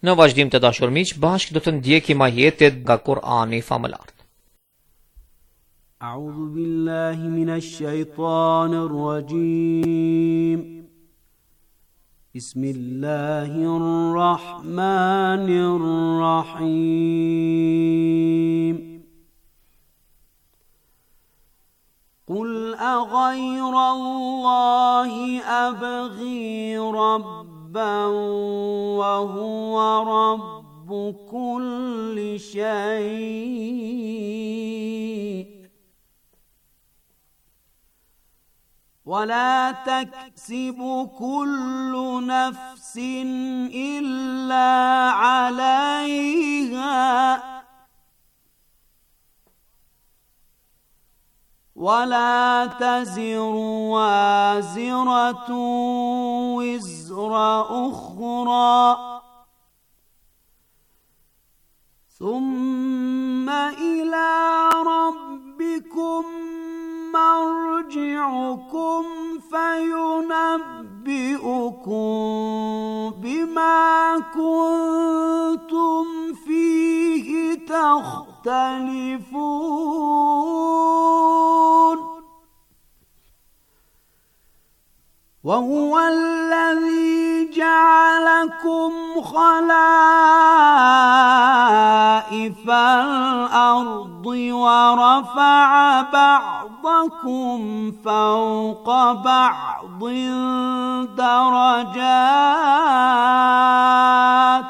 Në vazhdim të dashur miq, bashkë do të ndjekim ajetet nga Kurani famëlar. A'udhu billahi minash shaitanir rajim. Bismillahirrahmanirrahim. Qul aghayra Allahi abghi rabban wa huwa rabbu kulli shay' ولا تكسب كل نفس إلا عليها ولا تزر وازرة وزر أخرى ثم إلى ربكم مرجعكم فينبئكم بما كنتم فيه تختلفون وهو الذي جعلكم خلائف الأرض ورفع بعضكم فوق بعض درجات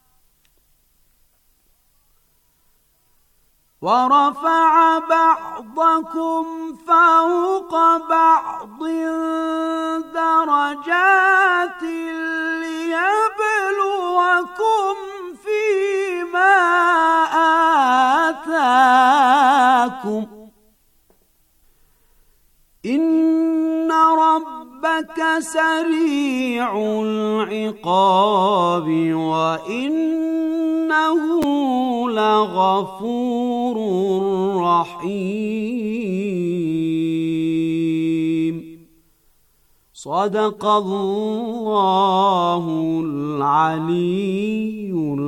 ليبلوكم فيما آتاكم إن ربك سريع العقاب وإنه لغفور رحيم صدق الله العلي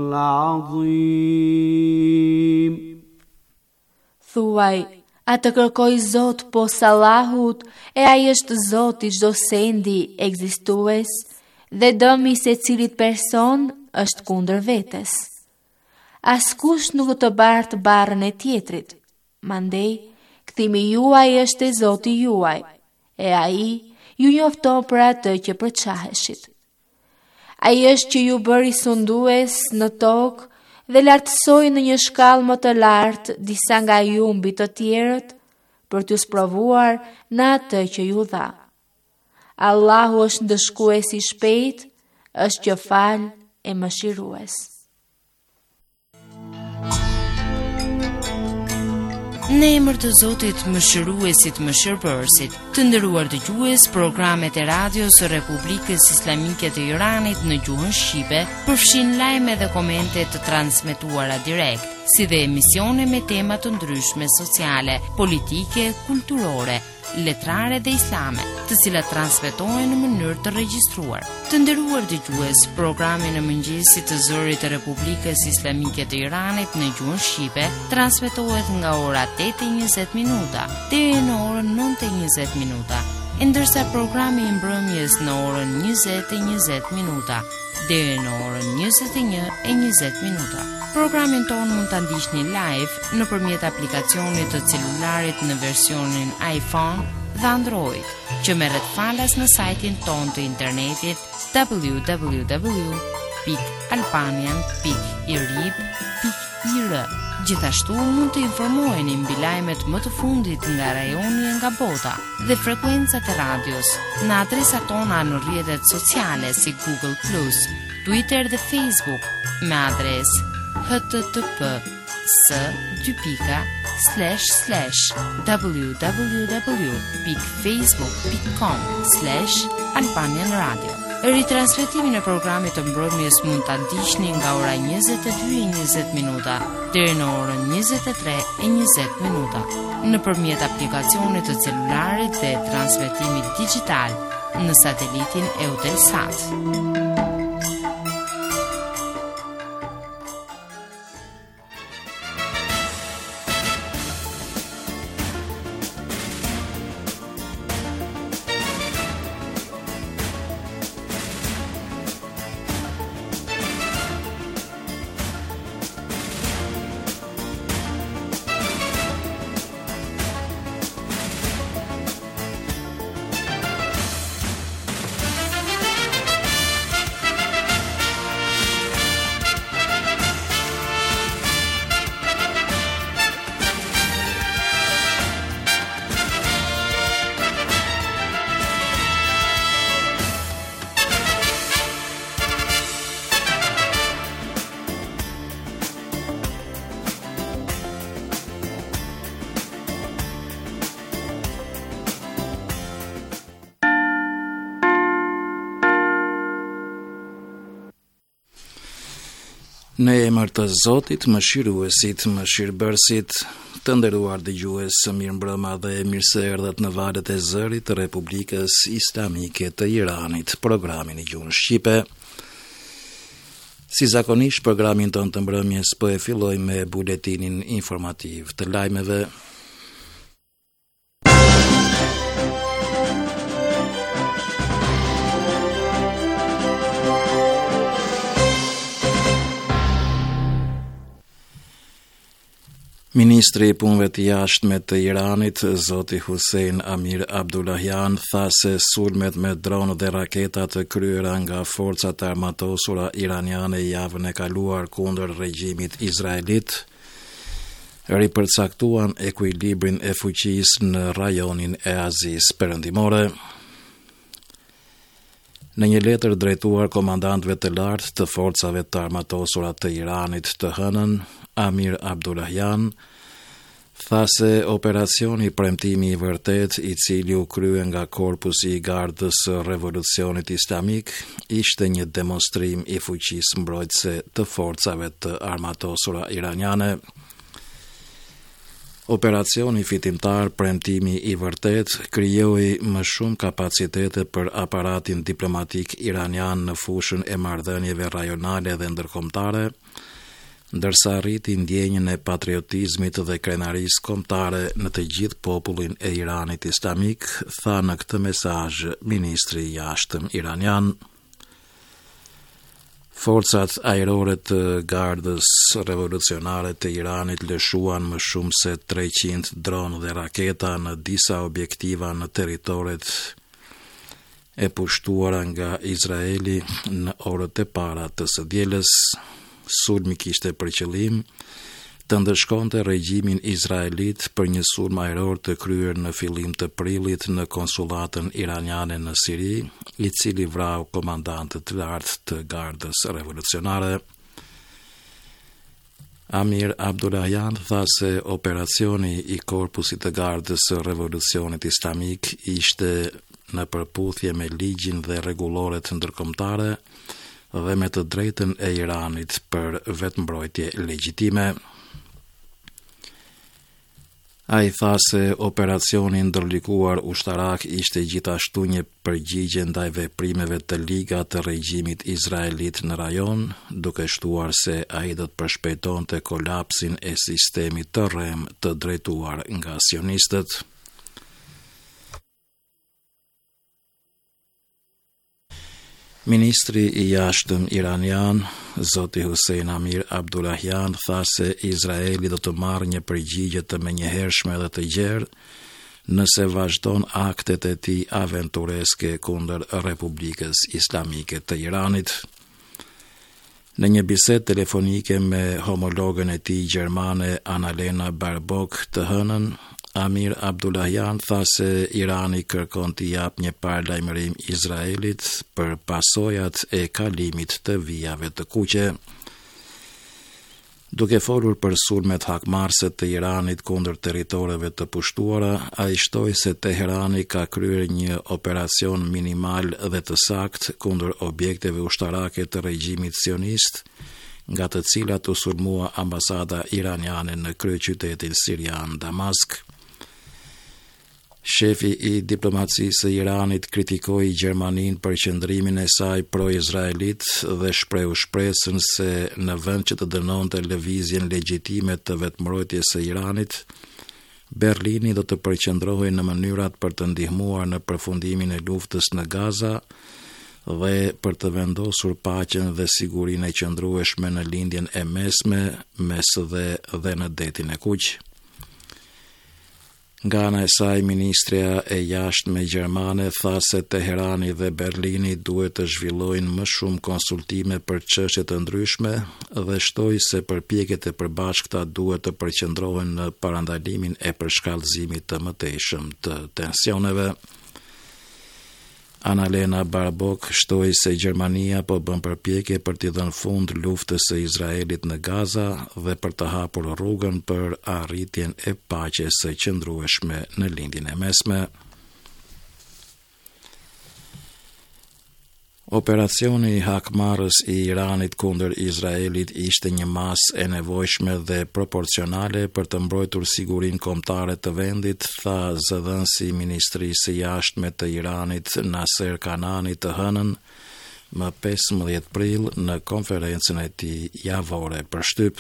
العظيم. Thuaj, a të kërkoj Zot posa Allahut, e ai është Zoti çdo sendi ekzistues, dhe dëmi se cilit person është kundër vetes. Askush nuk do të bartë barrën e tjetrit. Mandej, kthimi juaj është e Zoti juaj, e ai ju njofton për atë që përçaheshit. Ai është që ju bëri sundues në tokë dhe lartësoi në një shkallë më të lartë disa nga ju mbi të tjerët për t'ju sprovuar në atë që ju dha. Allahu është ndëshkues i shpejt, është që fal e mëshirues. Në emër të Zotit mëshiruesit mëshirbërësit, të nderuar dëgjues, programet e radios së Republikës Islamike të Iranit në gjuhën shqipe përfshin lajme dhe komente të transmetuara direkt, si dhe emisione me tema të ndryshme sociale, politike, kulturore, letrare dhe islame, të cilat transmetohen në mënyrë të regjistruar. Të nderuar dëgjues, programi në mëngjesit të zërit të Republikës Islamike të Iranit në gjuhën shqipe transmetohet nga ora 8:20 deri në orën 9:20, ndërsa programi i mbrëmjes në orën 20:20 deri në orën 21:20. Programin ton mund ta ndiqni live nëpërmjet aplikacionit të celularit në versionin iPhone dhe Android, që merret falas në sajtin ton të internetit www.albanian.irib.ir. Gjithashtu mund të informoheni mbi lajmet më të fundit nga rajoni e nga bota dhe frekuencat e radios në adresat tona në rrjetet sociale si Google+, Twitter dhe Facebook me adresë http://www.facebook.com/Albanian Radio. Ritransmetimin e programit të mbrëmjes mund ta ndiqni nga ora 22:20 deri në orën 23:20 nëpërmjet aplikacionit të celularit dhe transmetimit digjital në satelitin Eutelsat. Në emër të Zotit, mëshiruesit, mëshirbërësit, të nderuar dëgjues, mirëmbrëma dhe mirë se erdhët në valët e zërit të Republikës Islamike të Iranit, programin e gjuhën shqipe. Si zakonisht, programin tonë të mbrëmjes po e filloj me buletinin informativ të lajmeve. Ministri i punëve të jashtme të Iranit, zoti Hussein Amir Abdullahian, tha se sulmet me dronë dhe raketa të kryera nga forcat armatosura iraniane javën e kaluar kundër regjimit izraelit ripërcaktuan ekuilibrin e fuqisë në rajonin e Azisë Perëndimore. Në një letër drejtuar komandantëve të lartë të forcave të armatosura të Iranit të hënën, Amir Abdullahian tha se operacioni premtimi i vërtet i cili u krye nga korpusi i gardës revolucionit islamik ishte një demonstrim i fuqisë mbrojtëse të forcave të armatosura iraniane. Operacioni fitimtar premtimi i vërtet krijoi më shumë kapacitete për aparatin diplomatik iranian në fushën e marrëdhënieve rajonale dhe ndërkombëtare, ndërsa rriti ndjenjën e patriotizmit dhe krenarisë kombëtare në të gjithë popullin e Iranit islamik, tha në këtë mesazh ministri i jashtëm iranian. Forcat ajrore të gardës revolucionare të Iranit lëshuan më shumë se 300 dronë dhe raketa në disa objektiva në territoret e pushtuara nga Izraeli në orët e para të së dielës. Sulmi kishte për qëllim të ndëshkonte regjimin izraelit për një sulm ajror të kryer në fillim të prillit në konsullatën iraniane në Siri, i cili vrau komandantët të lartë të gardës revolucionare. Amir Abdullahian tha se operacioni i korpusit të gardës revolucionit islamik ishte në përputhje me ligjin dhe rregulloret ndërkombëtare dhe me të drejtën e Iranit për vetëmbrojtje legjitime. Ai tha se operacioni ndërlikuar ushtarak ishte gjithashtu një përgjigje ndaj veprimeve të liga të regjimit izraelit në rajon, duke shtuar se ai do të përshpejtonte kolapsin e sistemit të rrem të drejtuar nga sionistët. Ministri i jashtëm iranian, zoti Hussein Amir Abdullahian, tha se Izraeli do të marrë një përgjigje të menjëhershme dhe të gjerë nëse vazhdon aktet e tij aventureske kundër Republikës Islamike të Iranit. Në një bisedë telefonike me homologën e tij gjermane Annalena Baerbock të hënën, Amir Abdullahian tha se Irani kërkon t'i jap një paralajmërim Izraelit për pasojat e kalimit të vijave të kuqe. Duke folur për sulmet hakmarrëse të Iranit kundër territoreve të pushtuara, ai shtoi se Teherani ka kryer një operacion minimal dhe të saktë kundër objekteve ushtarake të regjimit sionist, nga të cilat u sulmua ambasada iraniane në kryeqytetin sirian Damask. Shefi i diplomacisë së Iranit kritikoi Gjermaninë për qëndrimin e saj pro-izraelit dhe shprehu shpresën se në vend që të dënonte lëvizjen legjitime të vetëmbrojtjes së Iranit, Berlini do të përqendrohej në mënyrat për të ndihmuar në përfundimin e luftës në Gaza dhe për të vendosur paqen dhe sigurinë e qëndrueshme në lindjen e mesme mes dhe në detin e Kuq. Nga ana e saj, ministrja e jashtme gjermane tha se Teherani dhe Berlini duhet të zhvillojnë më shumë konsultime për çështje të ndryshme dhe shtoi se përpjekjet e përbashkëta duhet të përqendrohen në parandalimin e përshkallëzimit të mëtejshëm të tensioneve. Annalena Baerbock shtoi se Gjermania po bën përpjekje për t'i dhënë fund luftës së Izraelit në Gaza dhe për të hapur rrugën për arritjen e paqes së qëndrueshme në lindjen e mesme. Operacioni i hakmarrës i Iranit kundër Izraelit ishte një masë e nevojshme dhe proporcionale për të mbrojtur sigurinë kombëtare të vendit, tha zëdhënësi i Ministrisë së Jashtme të Iranit Naser Kanani të hënën më 15 prill në konferencën e tij javore për shtyp.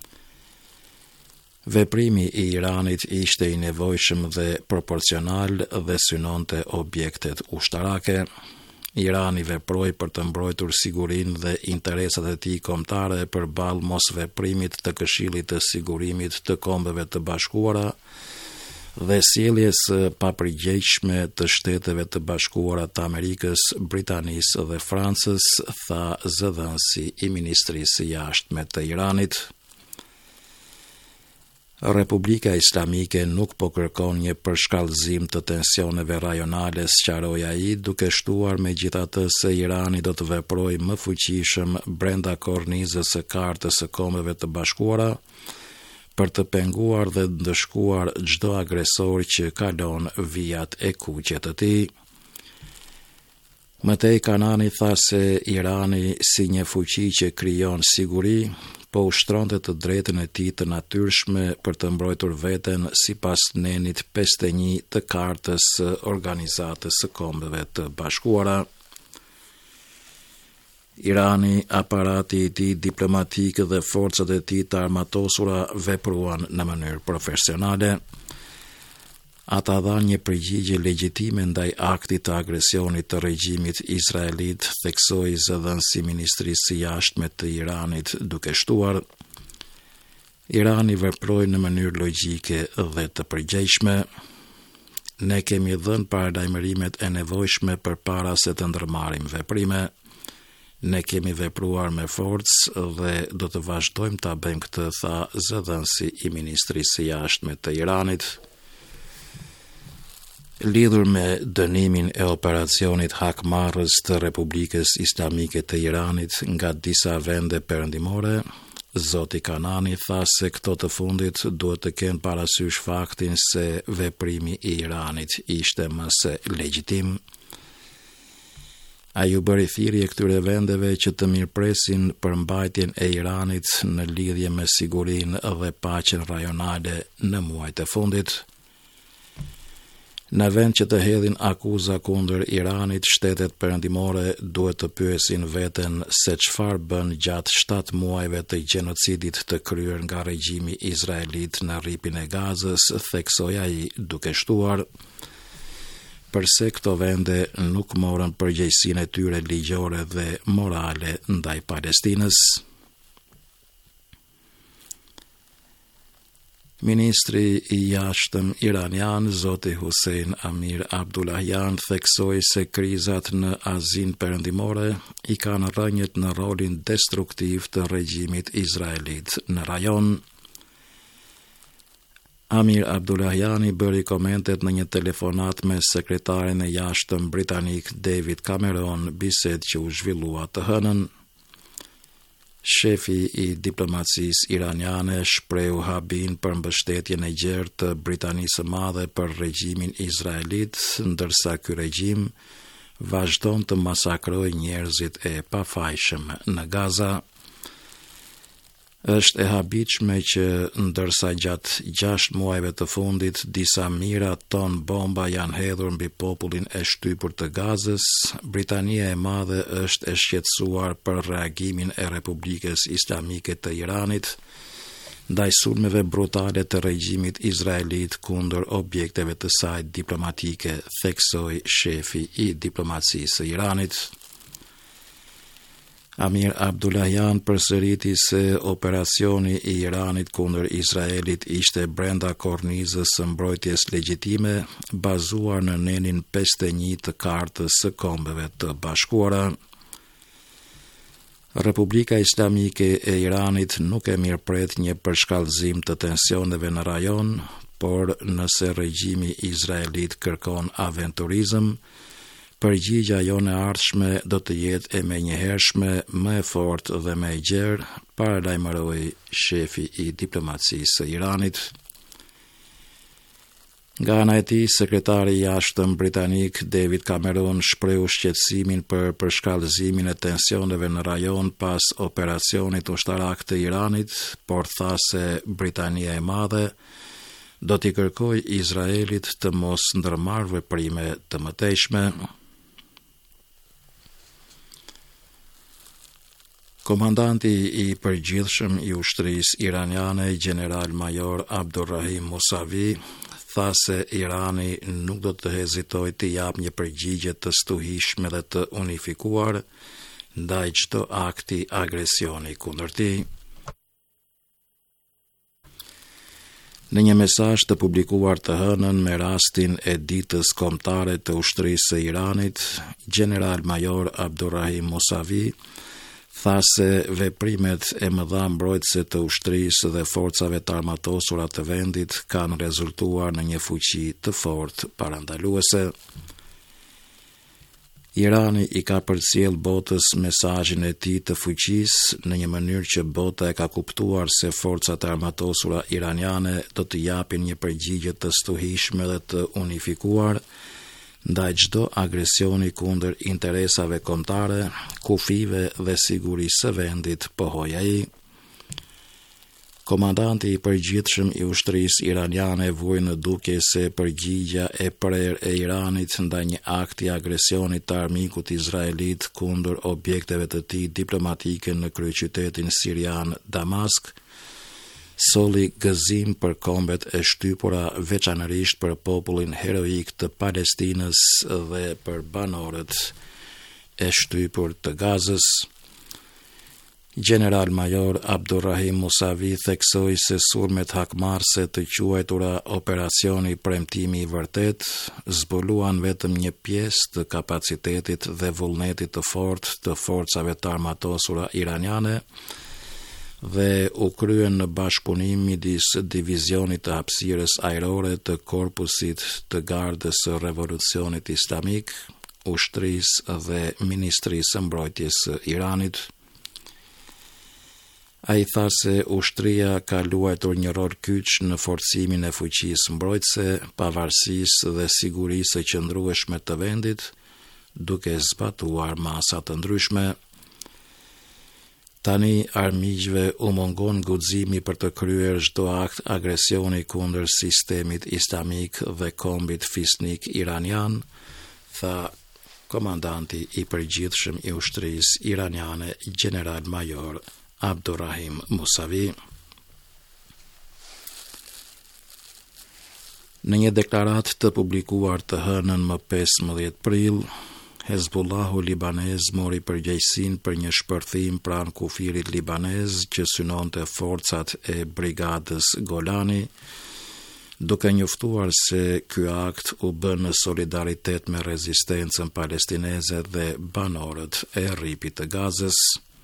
Veprimi i Iranit ishte i nevojshëm dhe proporcional dhe synonte objektet ushtarake. Irani veproi për të mbrojtur sigurinë dhe interesat e tij kombëtare përballë mosveprimit të Këshillit të Sigurimit të Kombeve të Bashkuara dhe sjelljes së papërgjegjshme të Shteteve të Bashkuara të Amerikës, Britanisë dhe Francës, tha zëdhënësi i Ministrisë së Jashtme të Iranit. Republika Islamike nuk po kërkon një përshkallëzim të tensioneve rajonale, sqaroi ai, duke shtuar megjithatë se Irani do të veprojë më fuqishëm brenda kornizës së Kartës së Kombeve të Bashkuara për të penguar dhe ndëshkuar çdo agresor që kalon vijat e kuqe të tij. Mëtej Kanani tha se Irani, si një fuqi që krijon siguri, po ushtronte të drejtën e tij të natyrshme për të mbrojtur veten sipas nenit 51 të Kartës së Organizatës së Kombeve të Bashkuara. Irani, aparati i tij diplomatik dhe forcat e tij të armatosura vepruan në mënyrë profesionale. Ata dhanë një përgjigje legjitime ndaj aktit të agresionit të regjimit izraelit, theksoi zëdhënësi i Ministrisë së Jashtme të Iranit, duke shtuar: Irani veproi në mënyrë logjike dhe të përgjegjshme. Ne kemi dhënë paralajmërimet e nevojshme përpara se të ndërmarrim veprime. Ne kemi vepruar me forcë dhe do të vazhdojmë ta bëjmë këtë, tha zëdhënësi i Ministrisë së Jashtme të Iranit. Lidhur me dënimin e operacionit hakmarrës të Republikës Islamike të Iranit nga disa vende perëndimore, zoti Kanani tha se këto të fundit duhet të kenë parasysh faktin se veprimi i Iranit ishte më se legjitim. Ai u bëri thirrje këtyre vendeve që të mirëpresin përmbajtjen e Iranit në lidhje me sigurinë dhe paqen rajonale në muajt e fundit. Në vend që të hedhin akuza kundër Iranit, shtetet perëndimore duhet të pyesin veten se çfarë bën gjatë 7 muajve të gjenocidit të kryer nga regjimi izraelit në rripin e Gazës, theksoi ai, duke shtuar: Përse këto vende nuk morën përgjegjësinë e tyre ligjore dhe morale ndaj Palestinës? Ministri i Jashtëm iranian, zoti Hussein Amir Abdullahian, theksoi se krizat në Azinë Perëndimore i kanë rënjët në rolin destruktiv të regjimit izraelit në rajon. Amir Abdullahiani bëri komentet në një telefonat me sekretarin e jashtëm britanik David Cameron, bisedë që u zhvillua të hënën. Shefi i diplomacisë iraniane shprehu habin për mbështetjen e gjerë të Britanisë së Madhe për regjimin izraelit, ndërsa ky regjim vazhdon të masakrojë njerëzit e pafajshëm në Gaza. Është e habitshme që ndërsa gjatë 6 muajve të fundit disa mijëra ton bomba janë hedhur mbi popullin e shtypur të Gazës, Britania e Madhe është e shqetësuar për reagimin e Republikës Islamike të Iranit ndaj sulmeve brutale të regjimit izraelit kundër objekteve të saj diplomatike, theksoi shefi i diplomacisë së Iranit. Amir Abdullahian përsëriti se operacioni i Iranit kundër Izraelit ishte brenda kornizës së mbrojtjes legjitime, bazuar në nenin 51 të Kartës së Kombeve të Bashkuara. Republika Islamike e Iranit nuk e mirëpret një përshkallëzim të tensioneve në rajon, por nëse regjimi izraelit kërkon aventurizëm, përgjigja jone ardhshme do të jetë e menjëhershme, më e fortë dhe më e gjerë, paralajmëroi shefi i diplomacisë së Iranit. Nga ana e tij, sekretari i jashtëm britanik David Cameron shprehu shqetësimin për përshkallëzimin e tensioneve në rajon pas operacionit ushtarak të Iranit, por tha se Britania e Madhe do t'i kërkojë Izraelit të mos ndërmarrë veprime të mëtejshme. Komandanti i përgjithshëm i ushtrisë iraniane, General Major Abdurrahim Musavi, tha se Irani nuk do të hezitojë të japë një përgjigje të stuhishme dhe të unifikuar ndaj çdo akti agresioni kundër tij. Në një mesazh të publikuar të hënën me rastin e ditës kombëtare të ushtrisë së Iranit, General Major Abdurrahim Musavi tha se veprimet e mëdha mbrojtëse të ushtrisë dhe forcave të armatosura të vendit kanë rezultuar në një fuqi të fortë parandaluese. Irani i ka përcjell botës mesazhin e tij të fuqisë në një mënyrë që bota e ka kuptuar se forcat e armatosura iraniane do të japin një përgjigje të stuhishme dhe të unifikuar ndaj çdo agresioni kundër interesave kombëtare, kufive dhe sigurisë së vendit, pohoi ai. Komandanti i përgjithshëm i ushtrisë iraniane vuaj në dukje se përgjigja e prerë e Iranit ndaj një akti agresioni të armikut izraelit kundër objekteve të tij diplomatike në kryeqytetin sirian Damask solli gëzim për kombet e shtypura, veçanërisht për popullin heroik të Palestinës dhe për banorët e shtypur të Gazës. General Major Abdurrahim Musavi theksoi se sulmet hakmarrëse të quajtura operacioni premtimi i vërtet zbuluan vetëm një pjesë të kapacitetit dhe vullnetit të fortë të forcave të armatosura iraniane dhe u kryen në bashkëpunim midis divizionit të hapësirës ajrore të korpusit të gardës së revolucionit islamik, ushtrisë dhe ministrisë së mbrojtjes së Iranit. Ai tha se ushtria ka luajtur një rol kyç në forcimin e fuqisë mbrojtëse, pavarësisë dhe sigurisë së qëndrueshme të vendit, duke zbatuar masa të ndryshme. Tani armiqve u mungon guximi për të kryer çdo akt agresioni kundër sistemit islamik dhe kombit fisnik iranian, tha komandanti i përgjithshëm i ushtrisë iraniane, General Major Abdurrahim Musavi. Në një deklaratë të publikuar të hënën më 15 prill, Hezbollahu libanez mori përgjegjësinë për një shpërthim pranë kufirit libanez që synonte forcat e brigadës Golani, duke njoftuar se ky akt u bë në solidaritet me rezistencën palestineze dhe banorët e rripit të Gazës.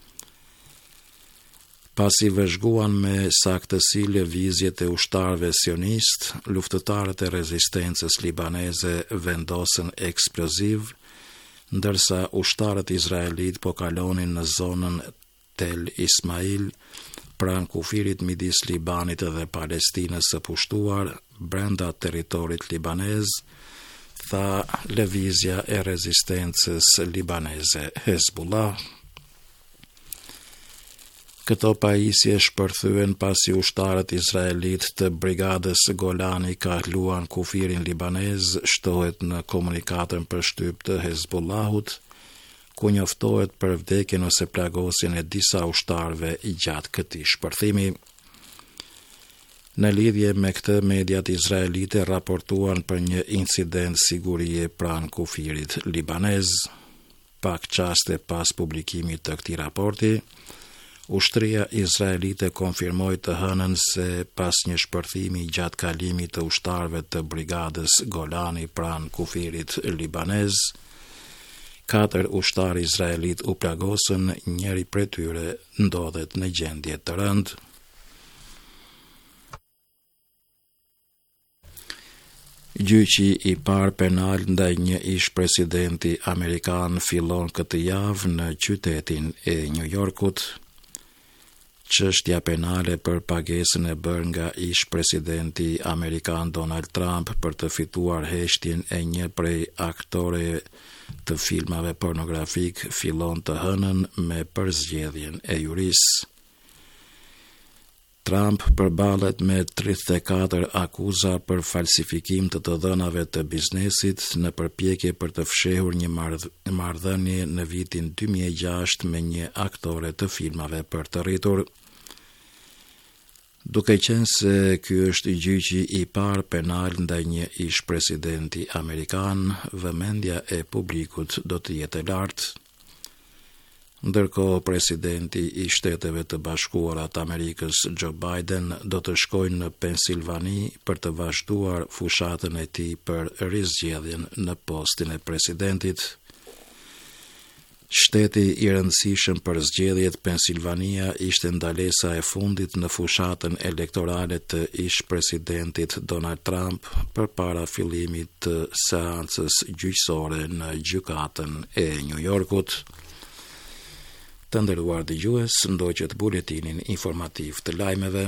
Pasi vëzhguan me saktësi lëvizjet e ushtarëve sionist, luftëtarët e rezistencës libaneze vendosën eksploziv, ndërsa ushtarët izraelit po kalonin në zonën Tel Ismail, pranë kufirit midis Libanit dhe Palestinës së pushtuar, brenda territorit libanez, tha lëvizja e rezistencës libaneze Hezbollah. Këto pajisje shpërthyen pasi ushtarët izraelit të brigadës Golani kaluan kufirin libanez, shtohet në komunikatën për shtyp të Hezbollahut, ku njoftohet për vdekjen ose plagosjen e disa ushtarëve gjatë këtij shpërthimi. Në lidhje me këtë, mediat izraelite raportuan për një incident sigurie pranë kufirit libanez. Pak qaste pas publikimit të këtij raporti, ushtria izraelite konfirmoi të hënën se pas një shpërthimi gjatë kalimit të ushtarëve të brigadës Golani pranë kufirit libanez, 4 ushtarë izraelit u plagosën, njëri prej tyre ndodhet në gjendje të rëndë. Gjyqi i parë penal ndaj një ish presidenti amerikan fillon këtë javë në qytetin e New Yorkut. çështja penale për pagesën e bërë nga ish presidenti Amerikan Donald Trump për të fituar heshtjen e një prej aktore të filmave pornografik fillon të hënën me përzgjedhjen e jurisë. Trump përballet me 34 akuza për falsifikim të dhënave të biznesit në përpjekje për të fshehur një marrëdhënie në vitin 2006 me një aktore të filmave për të rritur. Duke qenë se ky është gjyqi i parë penal ndaj një ish presidenti amerikan, vëmendja e publikut do të jetë e lartë. Ndërkohë, presidenti i Shteteve të Bashkuara të Amerikës Joe Biden do të shkojnë në Pensilvani për të vazhduar fushatën e tij për rizgjedhjen në postin e presidentit. Shteti i rëndësishëm për zgjedhjet, Pensilvania, ishte ndalesa e fundit në fushatën elektorale të ish presidentit Donald Trump përpara fillimit të seancës gjyqësore në gjykatën e New Yorkut. Të nderuar dëgjues, ndoqët buletinin informativ të lajmeve.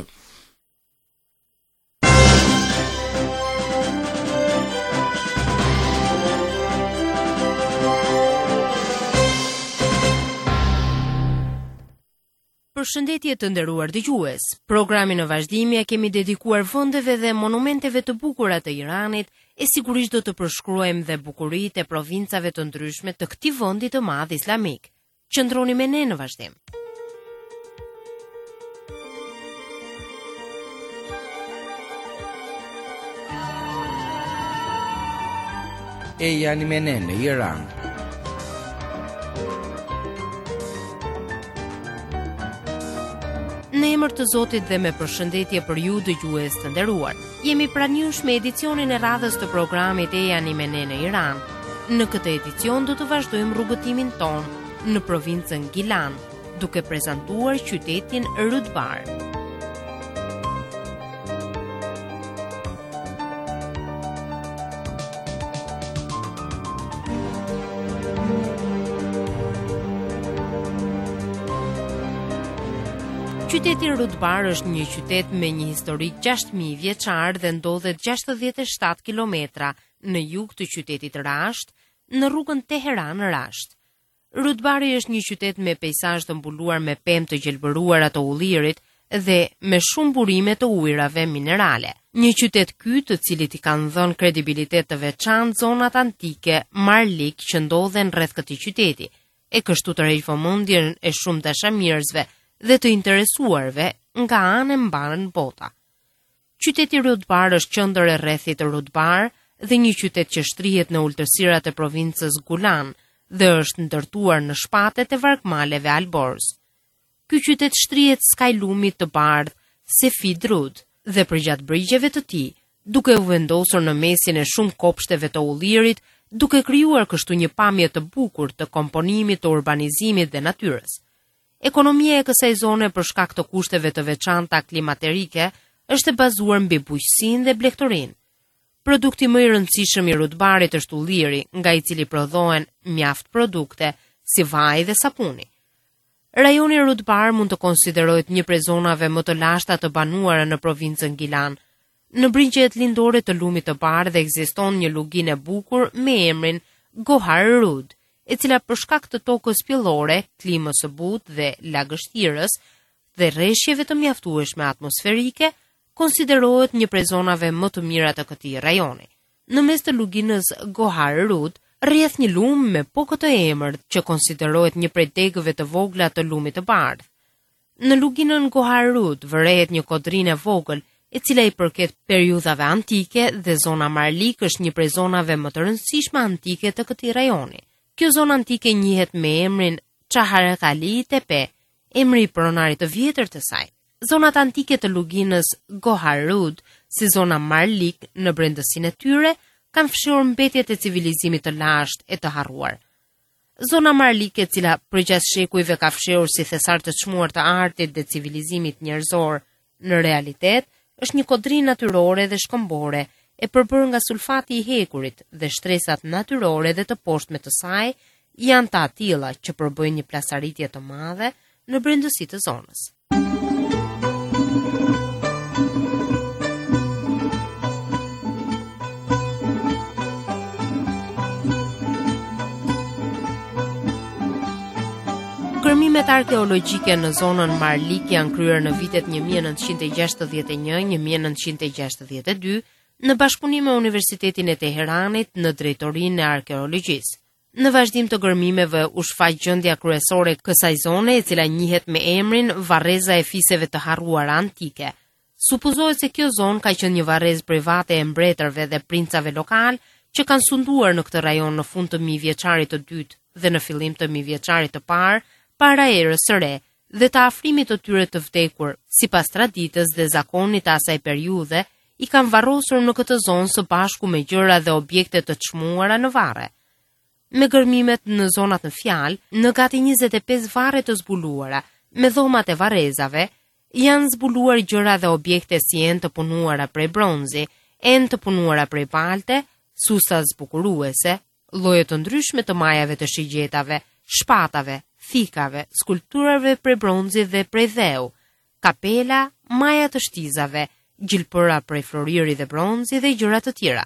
Përshëndetje të nderuar dëgjues. Programin në vazhdimje kemi dedikuar vendeve dhe monumenteve të bukura të Iranit, e sigurisht do të përshkruajmë dhe bukuritë e provincave të ndryshme të këtij vendi të madh islamik. Qëndroni me ne në vazhdim. E jani me ne në Iran. Në emër të Zotit dhe me përshëndetje për ju dëgjues të nderuar. Jemi pranuar me edicionin e radhës të programit E jani me ne në Iran. Në këtë edicion do të vazhdojmë rrugëtimin ton në provincën Gilan, duke prezantuar qytetin Rudbar. Qyteti Rudbar është një qytet me një histori 6000 vjeçar dhe ndodhet 67 kilometra në jug të qytetit Rasht, në rrugën Teheran-Rasht. Rudbari është një qytet me peizazh të mbuluar me pemë të gjelbëruara të ullirit dhe me shumë burime të ujrave minerale. Një qytet ky të cilit i kanë dhënë kredibilitet të veçantë zonat antike Marlik që ndodhen rreth këtij qyteti, e kështu tërheq vëmendjen e shumë dashamirësve dhe të interesuarve nga anë mbarën bota. Qyteti Rudbar është qendër e rrethit Rudbar dhe një qytet që shtrihet në ultësirat e provincës Gulan dhe është ndërtuar në shpatet e varkmaleve Alborz. Ky qytet shtrihet skaj lumit të bardh Sefid Rud dhe përgjatë brigjeve të tij, duke u vendosur në mesin e shumë kopshteve të ullirit, duke krijuar kështu një pamje të bukur të komponimit të urbanizimit dhe natyrës. Ekonomia e kësaj zone për shkak të kushteve të veçanta klimaterike është e bazuar mbi bujqësinë dhe blegtorinë. Produkti më i rëndësishëm i Rudbarit është ulliri, nga i cili prodhohen mjaft produkte si vaj dhe sapuni. Rajoni Rudbar mund të konsiderohet një prej zonave më të lashta të banuara në provincën Gilan. Në brigjet lindore të lumit të bardhë ekziston një luginë e bukur me emrin Gohar Rud, e cila për shkak të tokës pjellore, klimës së butë dhe lagështirës dhe rreshjeve të mjaftueshme atmosferike, konsiderohet një prej zonave më të mira të këtij rajoni. Në mes të luginës Gohar Rud rrjedh një lum me po këtë emër, që konsiderohet një prej degëve të vogla të lumit të bardhë. Në luginën Gohar Rud vërehet një kodrinë e vogël, e cila i përket periudhave antike dhe zona Marlik është një prej zonave më të rëndësishme antike të këtij rajoni. Kjo zonë antike njihet me emrin Çaharekali Tepe, emri i pronarit të vjetër të saj. Zonat antike të luginës Gohar Rud, si zona Marlik në brendësinë e tyre, kanë fshirë mbetjet e civilizimit të lashtë e të harruar. Zona Marlik, e cila përgjatë shekujve ka fshirë si thesar të çmuar të artit dhe civilizimit njerëzor, në realitet është një kodrinë natyrore dhe shkëmbore, e përbërë nga sulfati i hekurit dhe shtresat natyrore dhe të poshtme të saj janë të atilla që përbëjnë një plasaritje të madhe në brendësi të zonës. Gërmimet arkeologjike në zonën Marlik janë kryer në vitet 1961-1962 në bashkëpunim me Universitetin e Teheranit në drejtorinë e arkeologjisë. Në vazhdim të gërmimeve u shfaq gjendja kryesore e kësaj zone, e cila njihet me emrin Varreza e fiseve të harruara antike. Supozohet se kjo zonë ka qenë një varrezë private e mbretërve dhe princave lokal që kanë sunduar në këtë rajon në fund të mijëvjeçarit të dytë dhe në fillim të mijëvjeçarit të parë para erës së re dhe të afrimit të tyre të vdekur, sipas traditës dhe zakonit të asaj periudhe, i kanë varrosur në këtë zonë së bashku me gjëra dhe objekte të çmuara në varre. Me gërmimet në zonat në fjalë, në gati 25 varre të zbuluara, me dhomat e varrezave, janë zbuluar gjëra dhe objekte si enë të punuara prej bronzi, enë të punuara prej balte, susa zbukuruese, lloje të ndryshme të majave të shigjetave, shpatave, thikave, skulpturave prej bronzi dhe prej dheu, kapela, maja të shtizave, gjilpëra prej floriri dhe bronzi dhe gjëra të tjera.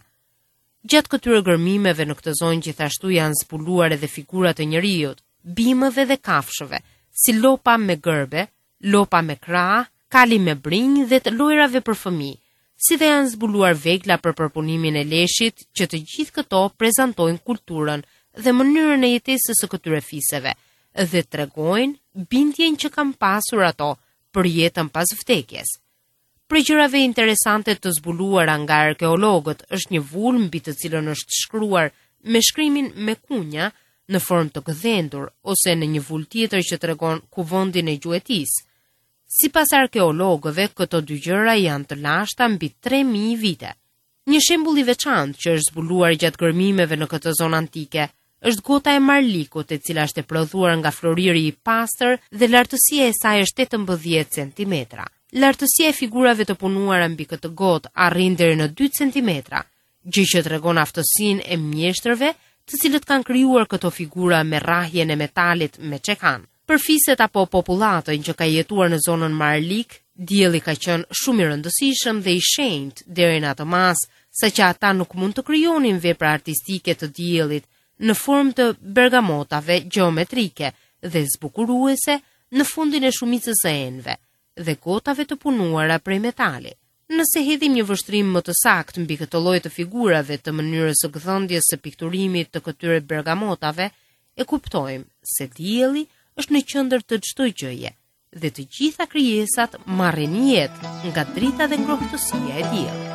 Gjatë këtyre gërmimeve në këtë zonë gjithashtu janë zbuluar edhe figura të njerëzit, bimëve dhe kafshëve, si lopa me gërbe, lopa me krah, kali me brinj dhe të lojrave për fëmijë, si dhe janë zbuluar vegla për përpunimin e leshit, që të gjithë këto prezantojnë kulturën dhe mënyrën e jetesës së këtyre fiseve dhe tregojnë bindjen që kanë pasur ato për jetën pas vdekjes. Për gjërave interesante të zbuluara nga arkeologët është një vul mbi të cilën është shkruar me shkrimin me kunja në formë të gdhendur ose në një vul tjetër që tregon kuvendin e gjuetisë. Sipas arkeologëve, këto dy gjëra janë të lashta mbi 3000 vite. Një shembull i veçantë që është zbuluar gjatë gërmimeve në këtë zonë antike është gota e Marlikut, e cila është e prodhuar nga floriri i pastër dhe lartësia e saj është 18 cm. Lartësia e figurave të punuara mbi këtë gotë arrin deri në 2 cm, gjë që tregon aftësinë e mjeshtërve, të cilët kanë krijuar këto figura me rrahjen e metalit me çekan. Për fiset apo popullatën që ka jetuar në zonën Marlik, dielli ka qenë shumë i rëndësishëm dhe i shenjtë deri në atë mas, saqë ata nuk mund të krijonin vepra artistike të diellit në formë të bergamotave gjeometrike dhe zbukuruese në fundin e shumicës së enëve dhe gotave të punuara prej metali. Nëse hedhim një vështrim më të saktë mbi këtë lloj të figurave të mënyrës së gdhëndjes së pikturimit të këtyre bergamotave, e kuptojmë se dielli është në qendër të çdo gjëje dhe të gjitha krijesat marrin jetë nga drita dhe ngrohtësia e diellit.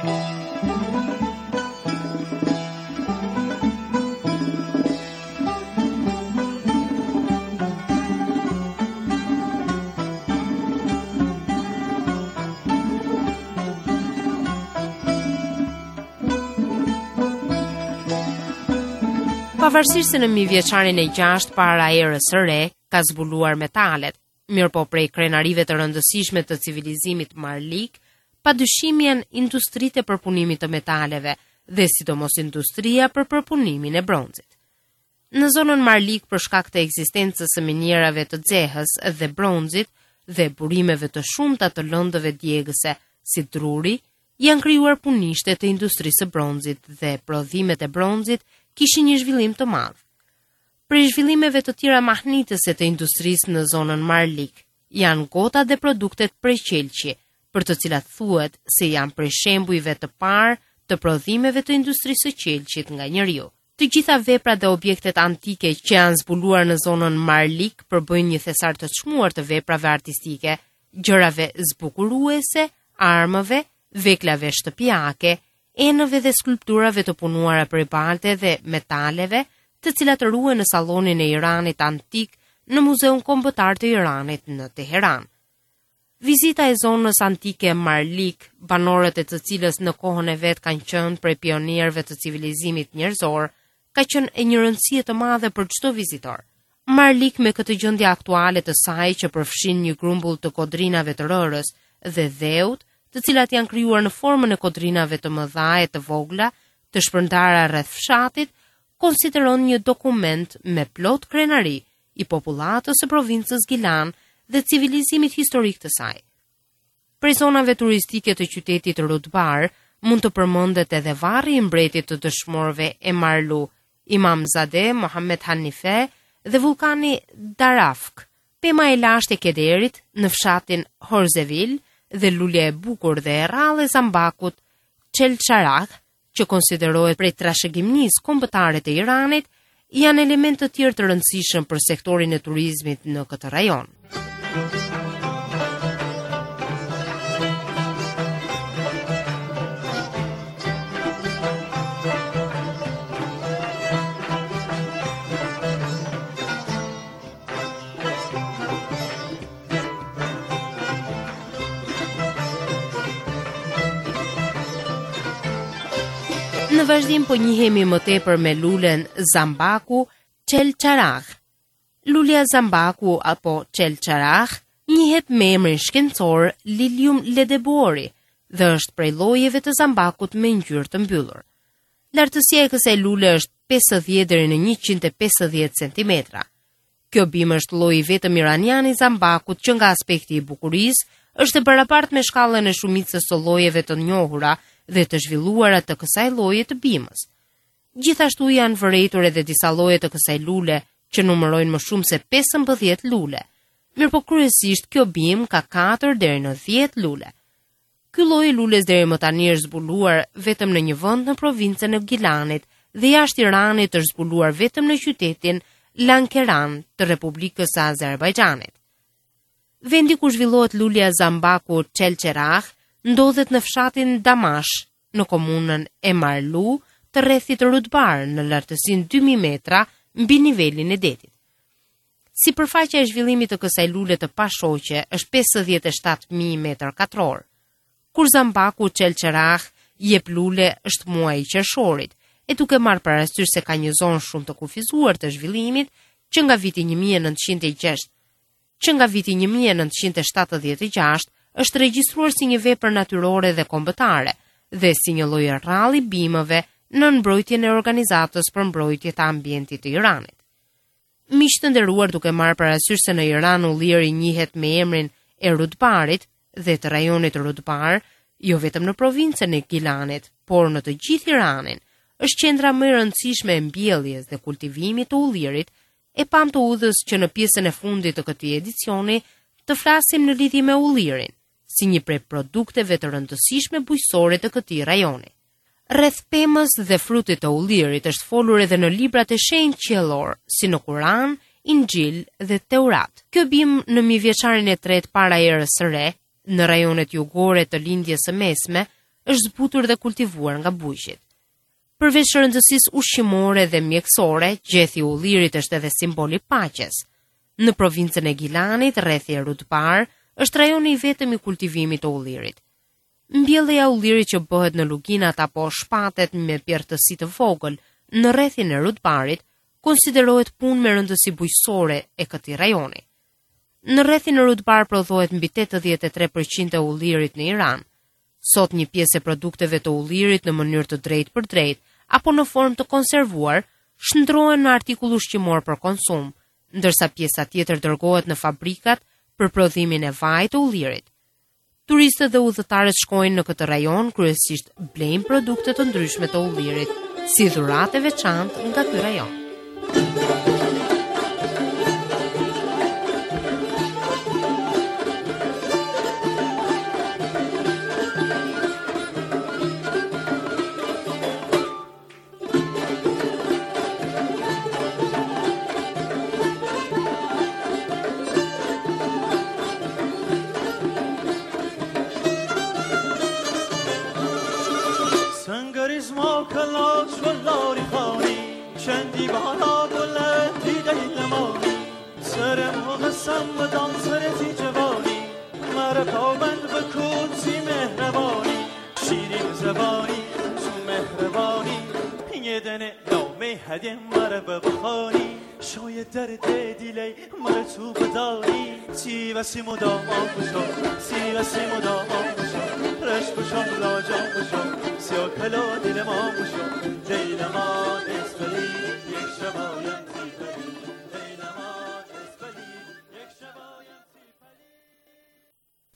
Pavarësisht se në mijëvjeçarin e 6 para erës së re ka zbuluar metalet, mirëpo prej krenarive të rëndësishme të civilizimit Marlik, padyshim janë industritë e përpunimit të metaleve dhe sidomos industria për përpunimin e bronzit. Në zonën Marlik, për shkak të ekzistencës së minierave të xehës dhe bronzit dhe burimeve të shumta të lëndëve djegëse si druri, janë krijuar punishte të industrisë së bronzit dhe prodhimet e bronzit kishin një zhvillim të madh. Për zhvillimeve të tjera mahnitëse të industrisë në zonën Marlik janë gota dhe produktet prej qelqi, për të cilat thuhet se janë prej shembujve të parë të prodhimeve të industrisë së qelqit nga njeriu. Të gjitha veprat dhe objektet antike që janë zbuluar në zonën Marlik përbëjnë një thesar të çmuar të veprave artistike, gjërave zbukuruese, armëve, veklave shtëpiake, enëve dhe skulpturave të punuara prej balte dhe metaleve, të cilat ruhen në sallonin e Iranit antik në Muzeun Kombëtar të Iranit në Teheran. Vizita e zonës antike Marlik, banorët e të cilës në kohën e vet kanë qenë prej pionierëve të civilizimit njerëzor, ka qenë e një rëndësie të madhe për çdo vizitor. Marlik, me këtë gjendje aktuale të saj që përfshin një grumbull të kodrinave të rërës dhe dheut, të cilat janë krijuar në formën e kodrinave të mëdha e të vogla, të shpërndara rreth fshatit, konsideron një dokument me plot krenari i popullatës së provincës Gilan dhe civilizimit historik të saj. Prej zonave turistike të qytetit Rudbar, mund të përmendet edhe varri i mbretit të dëshmorëve e Marlu, Imamzadeh Mohammed Hanife dhe vulkani Darafk, pema e lashtë e kederit në fshatin Horzevil dhe lulja e bukur dhe e rrallë e zambakut Çelçaragh, që konsiderohet prej trashëgimnisë kombëtare të Iranit, janë element të tjerë të rëndësishëm për sektorin e turizmit në këtë rajon. Në vazhdim po njihemi më tepër me lulen zambaku Çelçaragh. Lulja zambaku apo Çelçaragh njihet me emrin shkencor Lilium ledebori dhe është prej llojeve të zambakut me ngjyrë të mbyllur. Lartësia e kësaj lule është 50 deri në 150 cm. Kjo bimë është lloji vetëm iranian i zambakut që nga aspekti i bukurisë është e barabartë me shkallën e shumicës së llojeve të njohura dhe të zhvilluara të kësaj lloje të bimës. Gjithashtu janë vërejtur edhe disa lloje të kësaj lule që numërojnë më shumë se 15 lule. Mirëpo kryesisht kjo bimë ka 4 deri në 10 lule. Ky lloj lules deri më tani është zbuluar vetëm në një vend në provincën e Gilanit dhe jashtë Iranit është zbuluar vetëm në qytetin Lankeran të Republikës së Azerbajxhanit. Vendi ku zhvillohet lulja zambaku Çelçaragh ndodhet në fshatin Damash, në komunën e Marlu, të rrethit Rudbar, në lartësinë 2000 metra mbi nivelin e detit. Sipërfaqja e zhvillimit të kësaj lule të pashoqe është 57.000 m2. Kur zambaku Çelçaragh jep lule është muaji i qershorit, e duke marrë parasysh se ka një zonë shumë të kufizuar të zhvillimit që nga viti 1976 është regjistruar si një vepër natyrore dhe kombëtare dhe si një lloj rralli bimëve në mbrojtjen e organizatës për mbrojtje të ambientit të Iranit. Miq të nderuar, duke marrë parasysh se në Iran ulliri njihet me emrin e Rudbarit dhe të rajonit Rudbar, jo vetëm në provincën e Gilanit, por në të gjithë Iranin, është qendra më e rëndësishme e mbjelljes dhe kultivimit të ullirit, e pam të udhës që në pjesën e fundit të këtij edicioni të flasim në lidhje me ullirin, si një prej produkteve të rëndësishme bujqësore të këtij rajoni. Rreth pemës dhe frutit të ullirit është folur edhe në librat e shenjtë qiellor, si në Kur'an, Injil dhe Teurat. Kjo bimë në mijëvjeçarin e tretë para erës së re, në rajonet jugore të lindjes së mesme, është zbutur dhe kultivuar nga bujqit. Përveç rëndësisë ushqimore dhe mjekësore, gjethi i ullirit është edhe simbol i paqes. Në provincën e Gilanit, rrethi e Rudbar, është rajoni i vetëm i kultivimit të ullirit. Mbjellja e ullirit që bëhet në luginat apo shpatet me pjertësi të vogël në rrethin e Rudbarit konsiderohet punë me rëndësi bujqësore e këtij rajoni. Në rrethin e Rudbar prodhohet mbi 83% e ullirit në Iran. Sot një pjesë e produkteve të ullirit në mënyrë të drejtë për drejtë apo në formë të konservuar shndrohen në artikull ushqimor për konsum, ndërsa pjesa tjetër dërgohet në fabrikat për prodhimin e vajit të ullirit. Turistët dhe udhëtarët shkojnë në këtë rajon kryesisht blejnë produkte të ndryshme të ullirit, si dhuratë e veçantë nga ky rajon.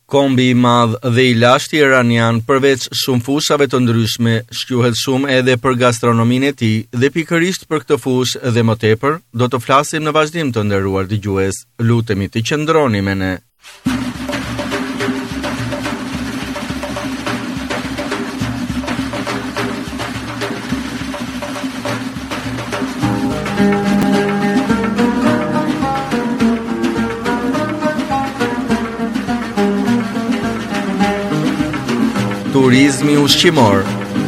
Kombi i madh dhe i lashtë iranian përveç shumë fushave të ndryshme shquhet shumë edhe për gastronominë e tij dhe pikërisht për këtë fushë dhe më tepër do të flasim në vazhdim të nderuar dëgjues. Lutemi të qëndroni me ne. Turizmi ushqimor.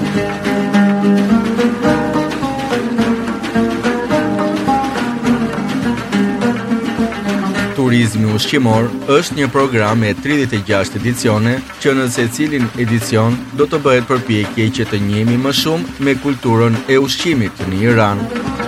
Turizmi ushqimor është një program me 36 edicione që në secilin edicion do të bëhet përpjekje që të njihemi më shumë me kulturën e ushqimit në Iran.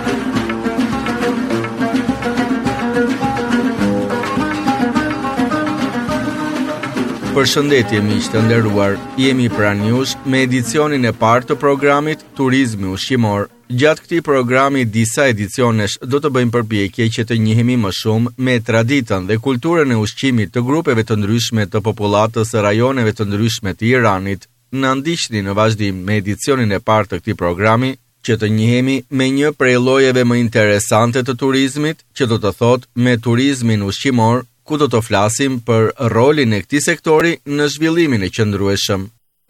Përshëndetje miq të nderuar, jemi pranë jush me edicionin e parë të programit Turizmi ushqimor. Gjatë këtij programi disa edicionesh do të bëjmë përpjekje që të njihemi më shumë me traditën dhe kulturën e ushqimit të grupeve të ndryshme të popullatës së rajoneve të ndryshme të Iranit. Na ndiqni në vazhdim me edicionin e parë të këtij programi që të njihemi me një prej llojeve më interesante të turizmit, që do të thotë me turizmin ushqimor, ku do të flasim për rolin e këtij sektori në zhvillimin e qëndrueshëm.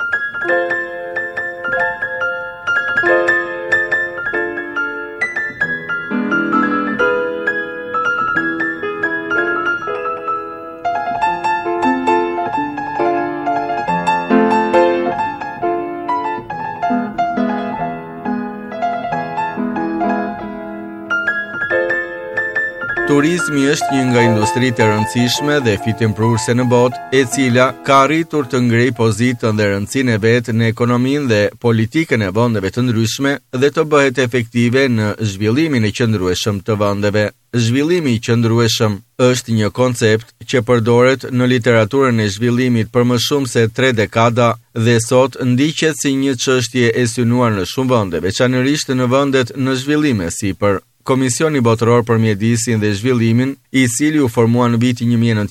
Turizmi është një nga industritë e rëndësishme dhe fitimprurse në botë, e cila ka arritur të ngrejë pozitën dhe rëndësinë e vet në ekonominë dhe politikën e vendeve të ndryshme dhe të bëhet efektive në zhvillimin e qëndrueshëm të vendeve. Zhvillimi i qëndrueshëm është një koncept që përdoret në literaturën e zhvillimit për më shumë se 3 dekada dhe sot ndiqet si një çështje e synuar në shumë vende, veçanërisht në vendet në zhvillim e sipër. Komisioni Botëror për Mjedisin dhe Zhvillimin, i cili u formua në vitin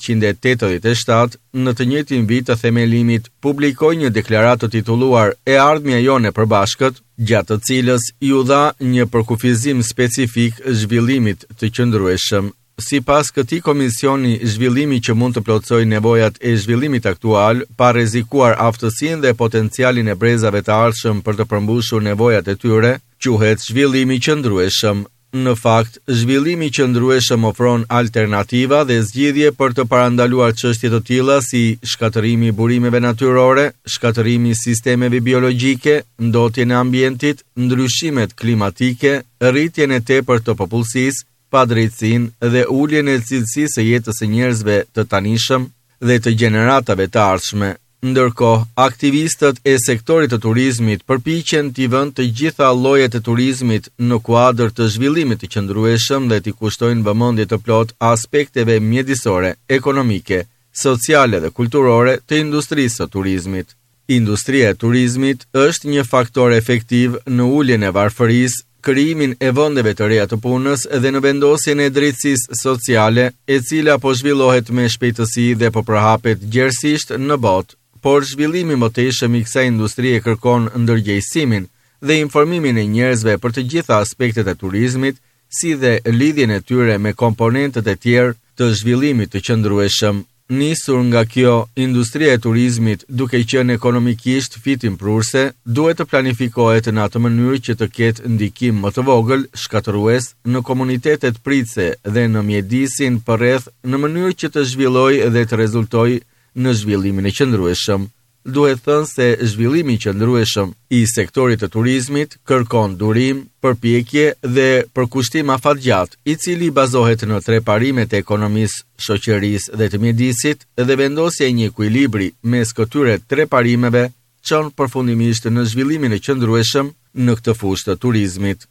1987, në të njëjtin vit të themelimit, publikoi një deklaratë të titulluar E ardhmja jone e përbashkët, gjatë të cilës iu dha një përkufizim specifik zhvillimit të qëndrueshëm. Sipas këtij komisioni, zhvillimi që mund të plotësojë nevojat e zhvillimit aktual, pa rrezikuar aftësinë dhe potencialin e brezave të ardhshëm për të përmbushur nevojat e tyre, quhet zhvillimi qëndrueshëm. Në fakt, zhvillimi qëndrueshëm ofron alternativa dhe zgjidhje për të parandaluar çështje të tilla si shkatërimi i burimeve natyrore, shkatërimi i sistemeve biologjike, ndotjen e ambientit, ndryshimet klimatike, rritjen e tepërt të popullsisë, padrejtësinë dhe uljen e cilësisë së jetës së njerëzve të tanishëm dhe të gjeneratave të ardhshme. Ndërkohë, aktivistët e sektorit të turizmit përpiqen t'i vënë të gjitha llojet e turizmit në kuadër të zhvillimit të qëndrueshëm dhe t'i kushtojnë vëmendje të plot aspekteve mjedisore, ekonomike, sociale dhe kulturore të industrisë së turizmit. Industria e turizmit është një faktor efektiv në uljen e varfërisë, krijimin e vendeve të reja të punës dhe në vendosjen e drejtësisë sociale, e cila po zhvillohet me shpejtësi dhe po përhapet gjerësisht në botë. Por zhvillimi më tejshëm i kësaj industrie kërkon ndërgjegjësimin dhe informimin e njerëzve për të gjitha aspektet e turizmit, si dhe lidhjen e tyre me komponentët e tjerë të zhvillimit të qëndrueshëm. Nisur nga kjo, industria e turizmit, duke qenë ekonomikisht fitimprurse, duhet të planifikohet në atë mënyrë që të ketë ndikim më të vogël, shkatërues, në komunitetet pritëse dhe në mjedisin përreth, në mënyrë që të zhvillojë dhe të rezultojë në zhvillimin e qëndrueshëm. Duhet thënë se zhvillimi i qëndrueshëm i sektorit të turizmit kërkon durim, përpjekje dhe përkushtim afatgjatë, i cili bazohet në 3 parimet e ekonomisë, shoqërisë dhe të mjedisit dhe vendosja e një ekuilibri mes këtyre 3 parimeve çon përfundimisht në zhvillimin e qëndrueshëm në këtë fushë të turizmit.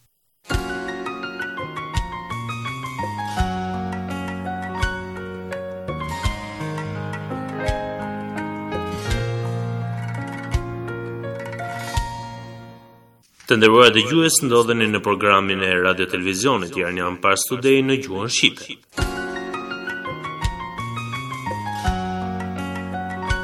Të nderuar dëgjues, ndodheni në programin e Radio Televizionit Iranian Pars Today në gjuhën shqipe.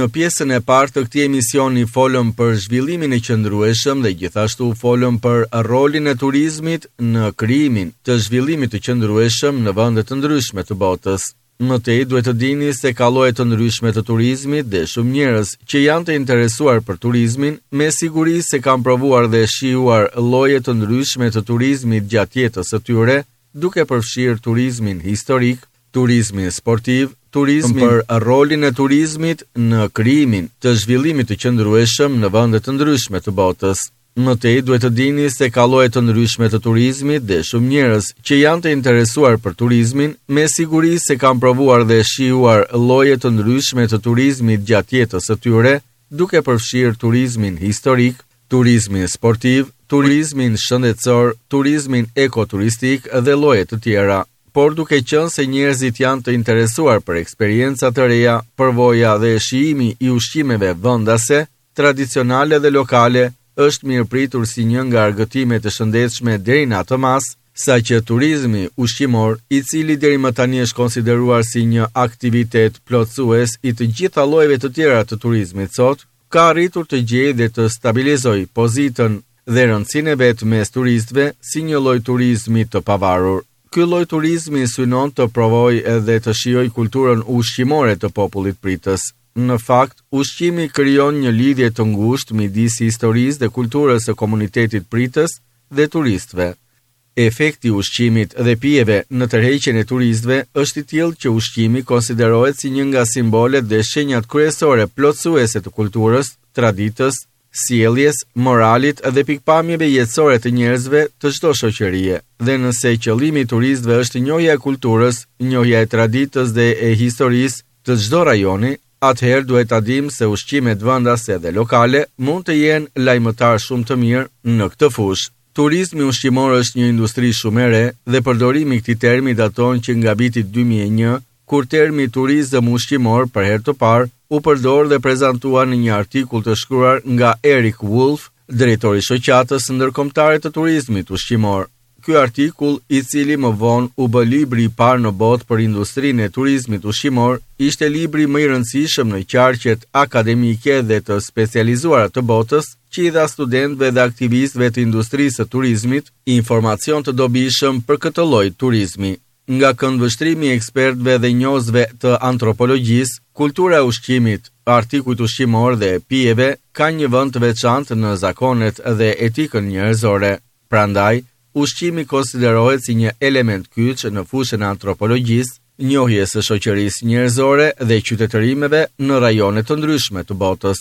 Në pjesën e parë të këtij emisioni folëm për zhvillimin e qëndrueshëm dhe gjithashtu folëm për rolin e turizmit në krijimin të zhvillimit të qëndrueshëm në vende të ndryshme të botës. Më tej duhet të dini se ka lloje të ndryshme të turizmit dhe shumë njerëz që janë të interesuar për turizmin, me siguri se kanë provuar dhe shijuar lloje të ndryshme të turizmit gjatë jetës së tyre, duke përfshirë turizmin historik, turizmin sportiv, turizmin për rolin e turizmit në krijimin të zhvillimit të qëndrueshëm në vende të ndryshme të botës. Më tej duhet të dini se ka lloje të ndryshme të turizmit dhe shumë njerëz që janë të interesuar për turizmin, me siguri se kanë provuar dhe shijuar lloje të ndryshme të turizmit gjatë jetës së tyre, duke përfshirë turizmin historik, turizmin sportiv, turizmin shëndetësor, turizmin ekoturistik dhe lloje të tjera. Por duke qenë se njerëzit janë të interesuar për eksperienca të reja, përvoja dhe shijimi i ushqimeve vendase, tradicionale dhe lokale, është mirëpritur si një nga argëtimet e shëndetshme deri në atë mas, saqë turizmi ushqimor, i cili deri më tani është konsideruar si një aktivitet plotësues i të gjitha llojeve të tjera të turizmit sot, ka arritur të gjejë dhe të stabilizojë pozitën dhe rëndësinë e vet mes turistëve si një lloj turizmi të pavarur. Ky lloj turizmi synon të provojë edhe të shijojë kulturën ushqimore të popullit pritës. Në fakt, ushqimi krijon një lidhje të ngushtë midis historisë dhe kulturës së komunitetit pritës dhe turistëve. Efekti i ushqimit dhe pijeve në tërheqjen e turistëve është i tillë që ushqimi konsiderohet si një nga simbolet dhe shenjat kryesore plotësuese të kulturës, traditës, sjelljes, moralit dhe pikpamjeve jetësore të njerëzve të çdo shoqërie. Dhe nëse qëllimi i turistëve është njohja e kulturës, njohja e traditës dhe e historisë të çdo rajoni, atëherë duhet ta dimë se ushqimet vendase dhe lokale mund të jenë lajmëtar shumë të mirë në këtë fushë. Turizmi ushqimor është një industri shumë e re dhe përdorimi i këtij termi daton që nga viti 2001, kur termi turizëm ushqimor për herë të parë u përdor dhe prezantua në një artikull të shkruar nga Eric Wolf, drejtori i shoqatës ndërkombëtare të turizmit ushqimor. Ky artikull, i cili më vonë u bë libri i parë në botë për industrinë e turizmit ushqimor, ishte libri më i rëndësishëm në qarqet akademike dhe të specializuara të botës, që i dha studentëve dhe aktivistëve të industrisë së turizmit informacion të dobishëm për këtë lloj turizmi. Nga këndvështrimi i ekspertëve dhe njohësve të antropologjisë, kultura e ushqimit, artikujt ushqimor dhe pijeve ka një vend të veçantë në zakonet dhe etikën njerëzore. Prandaj, ushqimi konsiderohet si një element kyç në fushën e antropologjisë, njohjes së shoqërisë njerëzore dhe qytetërimeve në rajone të ndryshme të botës.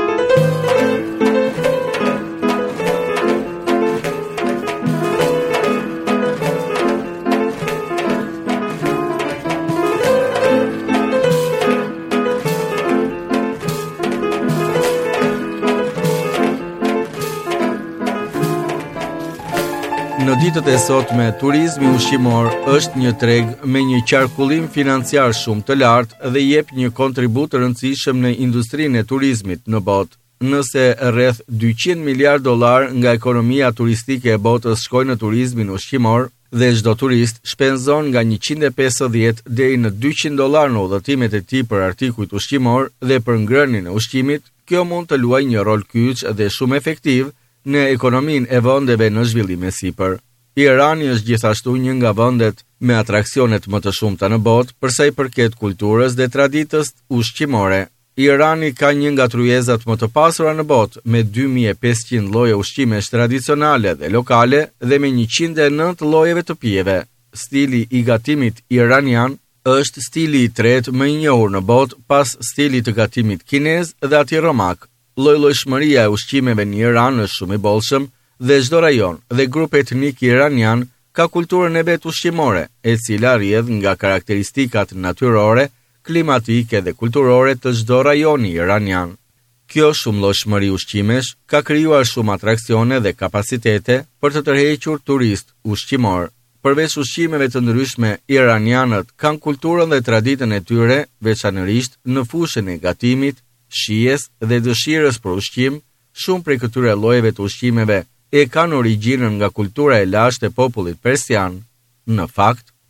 Në ditët e sotme, turizmi ushqimor është një treg me një qarkullim financiar shumë të lartë dhe jep një kontribut të rëndësishëm në industrinë e turizmit në botë. Nëse rreth 200 miliard dollar nga ekonomia turistike e botës shkojnë në turizmin ushqimor dhe çdo turist shpenzon nga 150 deri në 200 dollar në udhëtimet e tij për artikujt ushqimor dhe për ngrënien e ushqimit, kjo mund të luajë një rol kyç dhe shumë efektiv në ekonominë e vendeve në zhvillim e sipër. Irani është gjithashtu një nga vendet me atraksionet më të shumta në botë për sa i përket kulturës dhe traditës ushqimore. Irani ka një nga tryezat më të pasura në botë me 2500 lloje ushqimesh tradicionale dhe lokale dhe me 109 llojeve të pijeve. Stili i gatimit iranian është stili i tretë më i njohur në botë pas stilit të gatimit kinez dhe atij romak. Lloj-llojshmëria e ushqimeve në Iran është shumë i bollshëm dhe çdo rajon dhe grup etnik iranian ka kulturën e vet ushqimore, e cila rrjedh nga karakteristikat natyrore, klimatike dhe kulturore të çdo rajoni iranian. Kjo shumëllojshmëri ushqimesh ka krijuar shumë atraksione dhe kapacitete për të tërhequr turist ushqimor. Përveç ushqimeve të ndryshme, iranianët kanë kulturën dhe traditën e tyre, veçanërisht në fushën e gatimit, shijes dhe dëshirës për ushqim. Shumë prej këtyre llojeve të ushqimeve e kanë origjinën nga kultura e lashtë e popullit persian. Në fakt,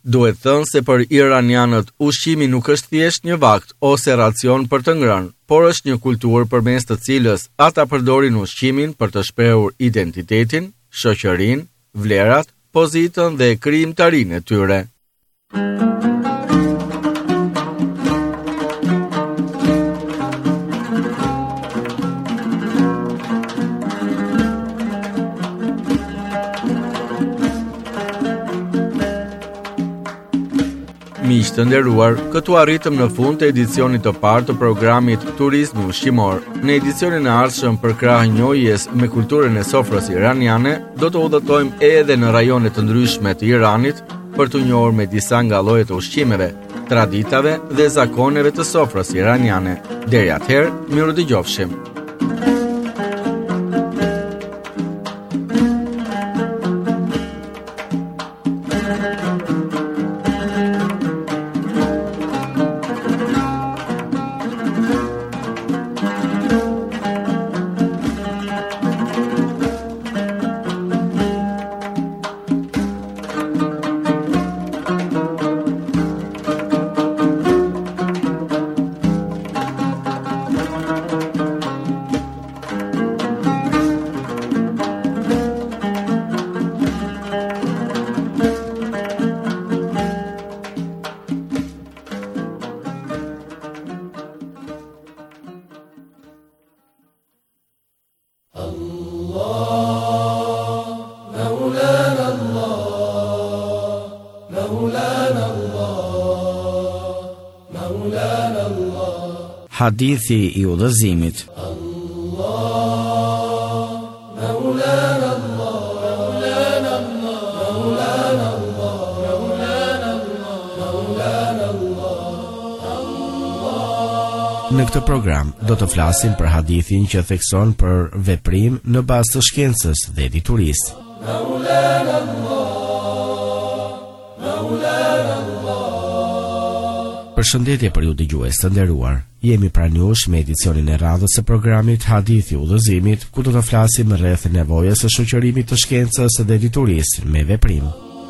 Duhet thënë se për iranianët ushqimi nuk është thjesht një vakt ose racion për të ngrënë, por është një kulturë përmes të cilës ata përdorin ushqimin për të shprehur identitetin, shoqërinë, vlerat, pozitën dhe krijimtarinë e tyre. Miq të nderuar, këtu arritëm në fund të edicionit të parë të programit Turizmi Ushqimor. Në edicionin e ardhshëm për krah njohjes me kulturën e sofrës iraniane, do të udhëtojmë edhe në rajone të ndryshme të Iranit për të njohur me disa nga llojet e ushqimeve, traditave dhe zakoneve të sofrës iraniane. Deri atëherë, miru dëgjofshim. Hadithi i udhëzimit. Në këtë program do të flasim për hadithin që thekson për veprim në bazë të shkencës dhe diturisë. Përshëndetje për ju dëgjues të nderuar. Jemi pranë jush me edicionin e radhës së programit Hadithi i udhëzimit, ku do të flasim rreth nevojës së shoqërimit të shkencës dhe diturisë me veprim.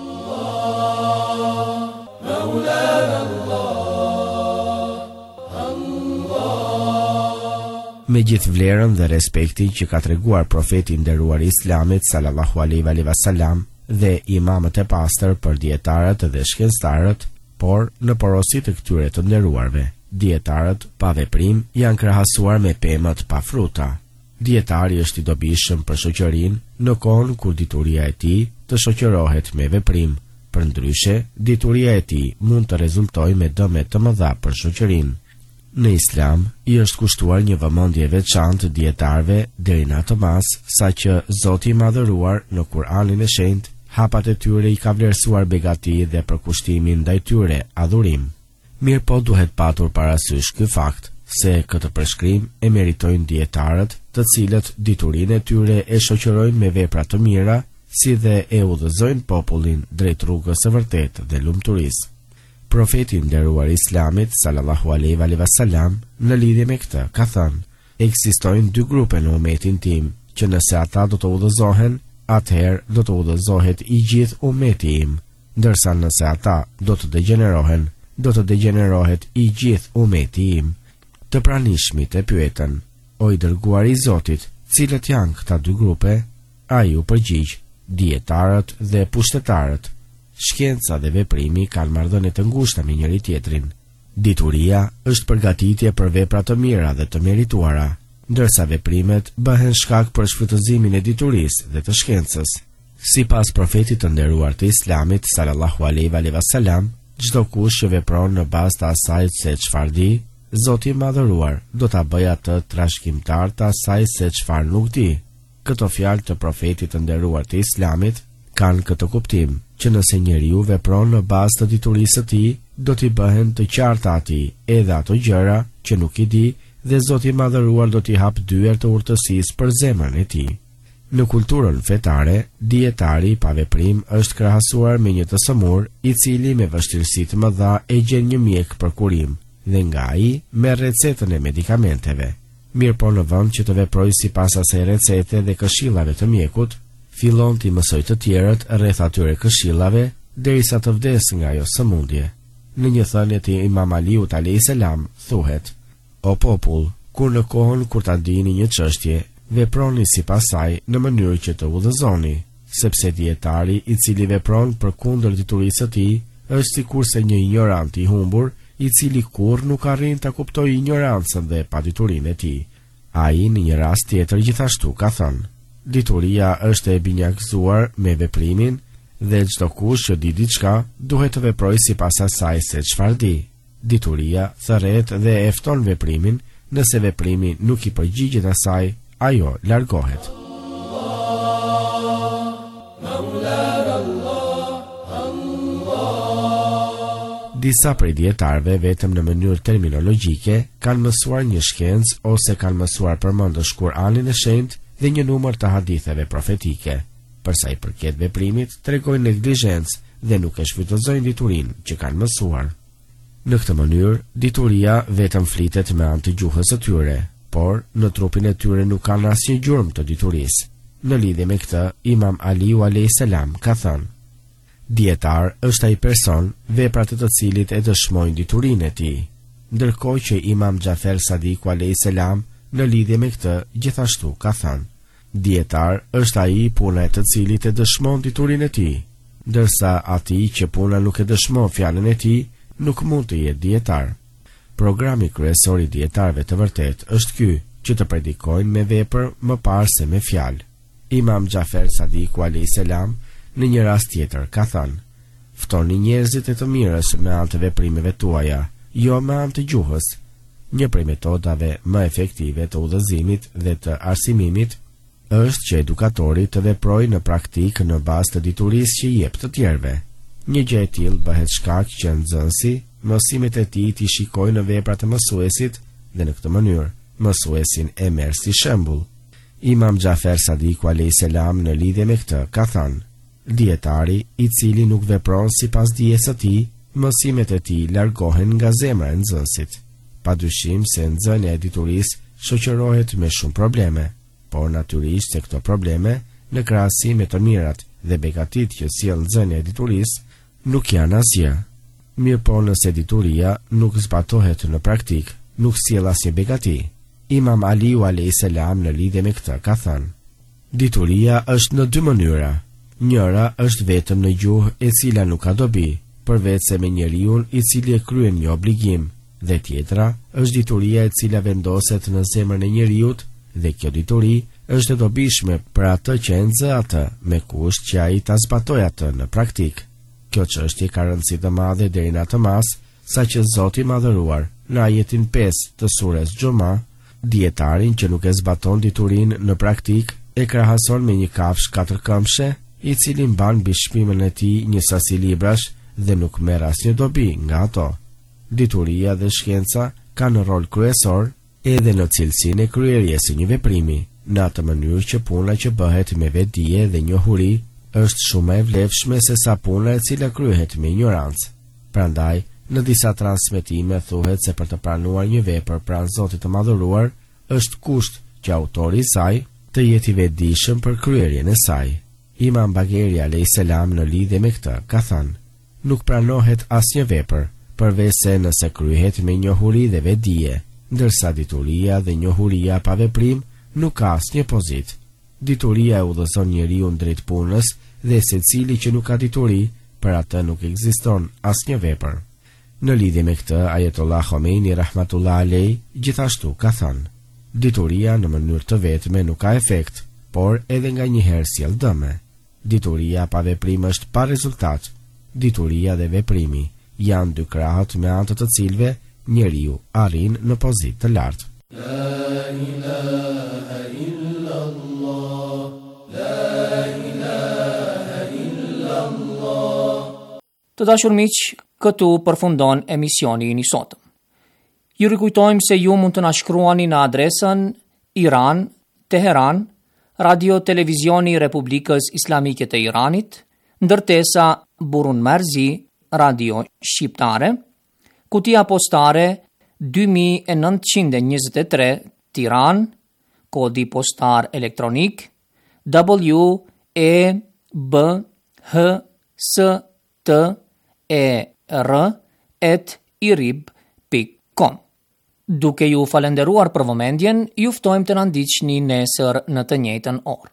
Me gjithë vlerën dhe respektin që ka treguar profeti i nderuar i Islamit sallallahu alaihi wasallam dhe imamët e pastër për dietarët dhe shkencëtarët, por në porosi të këtyre të nderuarve, dietarët pa veprim janë krahasuar me pemët pa fruta. Dietari është i dobishëm për shoqërinë në kohën kur dituria e tij të shoqërohet me veprim. Përndryshe, dituria e tij mund të rezultojë me dëme të mëdha për shoqërinë. Në Islam i është kushtuar një vëmendje veçantë dietarëve deri në atë mas sa që Zoti i Madhëruar në Kur'anin e Shenjtë hapat e tyre i ka vlerësuar begati dhe për kushtimin ndaj tyre adhurim. Mirë po duhet patur parasysh ky fakt se këtë përshkrim e meritojnë dietarët, të cilët diturinë e tyre e shoqërojnë me vepra të mira, si dhe e udhëzojnë popullin drejt rrugës së vërtetë dhe lumturisë. Profeti i nderuar i Islamit sallallahu alaihi wasallam në lidhje me këtë ka thënë: ekzistojnë dy grupe në umetin tim, që nëse ata do të udhëzohen, atëherë do të udhëzohet i gjithë umeti im, ndërsa nëse ata do të degenerohen, do të degenerohet i gjithë umeti im. Të pranishmit e pyetën: o i dërguari i Zotit, cilët janë këta dy grupe? Ai u përgjigj: dietarët dhe pushtetarët. Shkenca dhe veprimi kanë marrëdhënie të ngushta me njëri tjetrin. Dituria është përgatitje për vepra të mira dhe të merituara, ndërsa veprimet bëhen shkak për shfrytëzimin e diturisë dhe të shkencës. Sipas profetit të nderuar të Islamit sallallahu alaihi wasallam, çdo kush që vepron në bazë të asaj se çfarë di, Zoti i Madhëruar do ta bëjë atë trashëgimtar të asaj se çfarë nuk di. Këto fjalë të profetit të nderuar të Islamit kanë këtë kuptim, që nëse njeriu vepron në bazë të diturisë së tij, do t'i bëhen të qarta atij edhe ato gjëra që nuk i di, dhe Zoti i Madhëruar do t'i hap dyer të urtësisë për zemrën e tij. Në kulturën fetare, dietari pa veprim është krahasuar me një të sëmur, i cili me vështirësi të mëdha e gjen një mjek për kurim, dhe nga ai merr recetën e medikamenteve. Mirë po në vend që të veprojë sipas asaj recete dhe këshillave të mjekut, fillon t'i mësoj të tjerët rreth atyre këshillave derisa të vdes nga ajo sëmundje. Në një thënie të Imam Aliut alayhis salam thuhet: O popull, kur në kohën kur ta dini një çështje, veproni sipas saj në mënyrë që të udhëzoni, sepse dietari i cili vepron përkundër diturisë së tij është sikurse një ignorant i humbur, i cili kurrë nuk arrin ta kuptojë ignorancën dhe paditurinë e tij. Ai në një rast tjetër gjithashtu ka thënë: Dituria është e binjakzuar me veprimin dhe çdo kush që di diçka duhet të veprojë sipas asaj se çfarë di. Dituria thërret dhe e fton veprimin, nëse veprimi nuk i përgjigjet asaj, ajo largohet. Disa prej dietarëve vetëm në mënyrë terminologjike kanë mësuar një shkencë ose kanë mësuar përmendësh Kur'anin e Shenjtë dhe një numër të haditheve profetike. Për sa i përket veprimit, tregojnë neglizhencë dhe nuk e shfrytëzojnë diturinë që kanë mësuar. Në këtë mënyrë, dituria vetëm flitet me anë të gjuhës së tyre, por në trupin e tyre nuk kanë asnjë gjurmë të diturisë. Në lidhje me këtë, Imam Aliu alayhis salam ka thënë: Dietar është ai person veprat e të cilit e dëshmojnë diturinë e tij, ndërkohë që Imam Xhafer Sadiku alayhis salam në lidhje me këtë gjithashtu ka thënë: Dietar është ai puna e të cilit e dëshmon diturinë e tij, ndërsa ati që puna nuk e dëshmon fjalën e tij nuk mund të jetë dietar. Programi kryesor i dietarëve të vërtet është ky, që të predikojnë me vepër më parë se me fjalë. Imam Xhafer Sadiku alayhis salam në një rast tjetër ka thënë: Ftoni njerëzit e të mirës me anë të veprimeve tuaja, jo me anë të gjuhës. Një prej metodave më efektive të udhëzimit dhe të arsimimit është që edukatori të veprojë në praktikë në bazë të diturisë që jep të tjerëve. Një gjë e tillë bëhet shkak që nxënësi mësimet e tij t'i shikojë në veprat e mësuesit dhe në këtë mënyrë mësuesin e merr si shembull. Imam Xhafer Sadiku alayhis salam në lidhje me këtë ka thënë: Dietari i cili nuk vepron sipas dijes së tij, mësimet e tij largohen nga zemra e nxënësit. Padyshim se nxënia e diturisë shoqërohet me shumë probleme, por natyrisht se këto probleme, në krahasim me të mirat dhe begatit që sjell nxënia e diturisë, nuk janë asgjë. Mirë po nëse dituria nuk zbatohet në praktik, nuk sjell asnjë begati. Imam Aliu alayhis salam në lidhje me këtë ka thënë: Dituria është në dy mënyra. Njëra është vetëm në gjuhë e cila nuk ka dobi, përveç se me njeriun i cili e kryen një obligim, dhe tjetra është dituria e cila vendoset në zemrën e njeriut, dhe kjo dituri është e dobishme për atë që e nxë atë, me kusht që ai ta zbatojë atë në praktik. Kjo çështje ka rëndësi të madhe deri në atë mas, saqë Zoti i Madhëruar në ajetin 5 të surës Xhuma, dietarin që nuk e zbaton diturinë në praktik e krahason me një kafshë 4 këmbshe, i cili mban mbi shpimën e tij një sasi librash dhe nuk merr asnjë dobi nga ato. Dituria dhe shkenca kanë rol kryesor edhe në cilësinë e kryerjes së një veprimi, në atë mënyrë që puna që bëhet me vetdije dhe njohuri është shumë e vlefshme se sa puna e cila kryhet me ignorancë. Prandaj, në disa transmetime thuhet se për të pranuar një vepër pranë Zotit të Madhëruar është kusht që autori i saj të jetë i vetëdijshëm për kryerjen e saj. Imam Bagheri alayhis salam në lidhje me këtë ka thënë: Nuk pranohet asnjë vepër përveç se nëse kryhet me njohuri dhe vetdije, ndërsa dituria dhe njohuria pa veprim nuk ka asnjë pozit. Dituria e udhëzon njeriu drejt punës dhe secili që nuk ka dituri, për atë nuk ekziston asnjë vepër. Në lidhje me këtë, Ayatollah Khomeini rahmatullah alej gjithashtu ka thënë: Dituria në mënyrë të vetme nuk ka efekt, por edhe nganjëherë sjell dëme. Dituria pa veprim është pa rezultat. Dituria dhe veprimi janë dy krahët me anë të cilëve njeriu arrin në pozitë të lartë. La ilaha illallah, la ilaha illallah. Të dashur miq, këtu përfundon emisioni i sotëm. Ju rikujtojmë se ju mund të na shkruani në adresën Iran, Teheran, Radio Televizioni Republikës Islamike të Iranit, ndërtesa Burun Marzi, Radio Shqiptare, kutia postare 2923 Tiran, kodi postar elektronik WEBHS ter@irib.com. Duke ju falenderuar për vëmendjen, ju ftojmë të na ndiqni nesër në të njëjtën orë.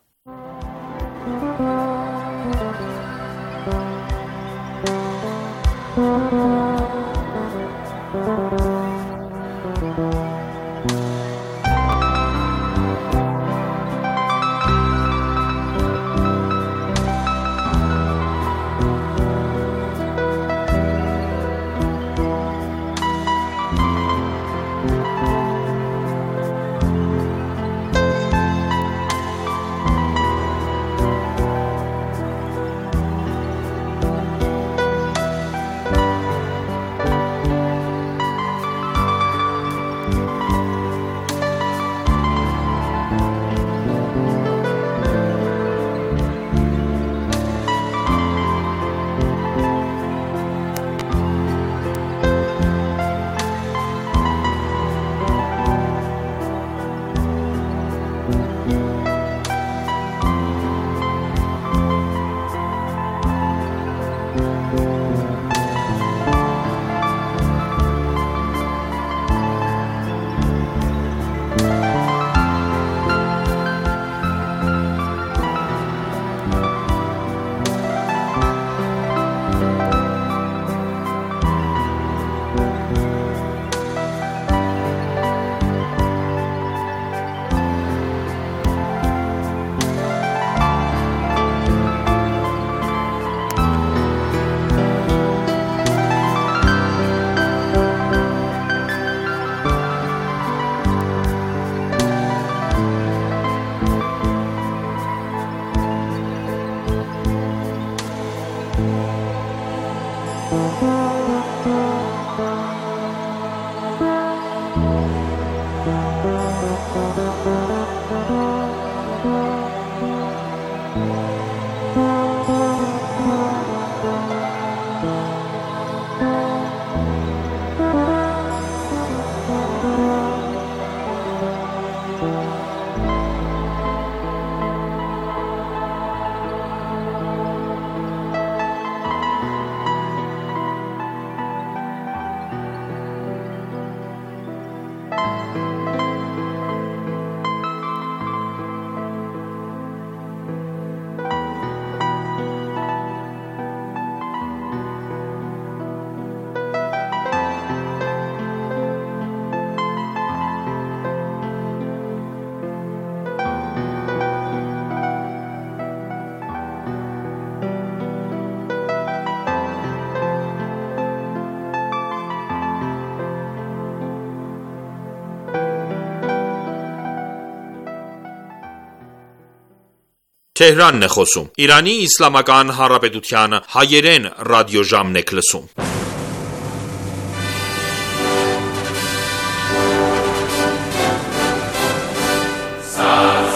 Թեհրանն է խոսում։ Իրանի Իսլամական Հանրապետության հայերեն ռադիոժամն եք լսում։